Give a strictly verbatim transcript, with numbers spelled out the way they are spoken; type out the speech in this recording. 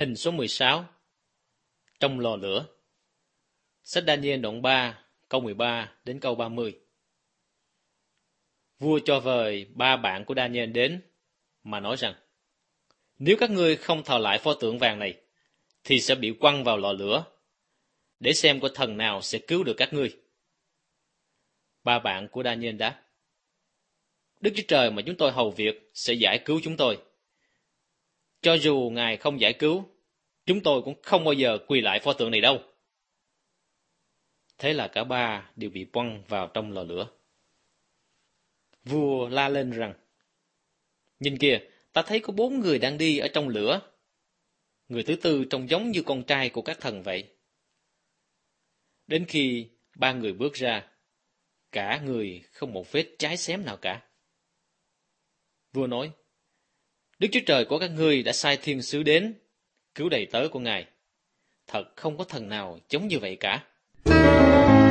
Hình số mười sáu. Trong lò lửa. Sách Daniel đoạn ba, câu mười ba đến câu ba mươi. Vua cho vời ba bạn của Daniel đến mà nói rằng: Nếu các ngươi không thờ lại pho tượng vàng này, thì sẽ bị quăng vào lò lửa, để xem có thần nào sẽ cứu được các ngươi. Ba bạn của Daniel đáp: Đức Chúa Trời mà chúng tôi hầu việc sẽ giải cứu chúng tôi. Cho dù Ngài không giải cứu, chúng tôi cũng không bao giờ quỳ lại pho tượng này đâu. Thế là cả ba đều bị quăng vào trong lò lửa. Vua la lên rằng: Nhìn kìa, ta thấy có bốn người đang đi ở trong lửa. Người thứ tư trông giống như con trai của các thần vậy. Đến khi ba người bước ra, cả người không một vết cháy xém nào cả. Vua nói: Đức Chúa Trời của các ngươi đã sai thiên sứ đến cứu đầy tớ của Ngài. Thật không có thần nào giống như vậy cả.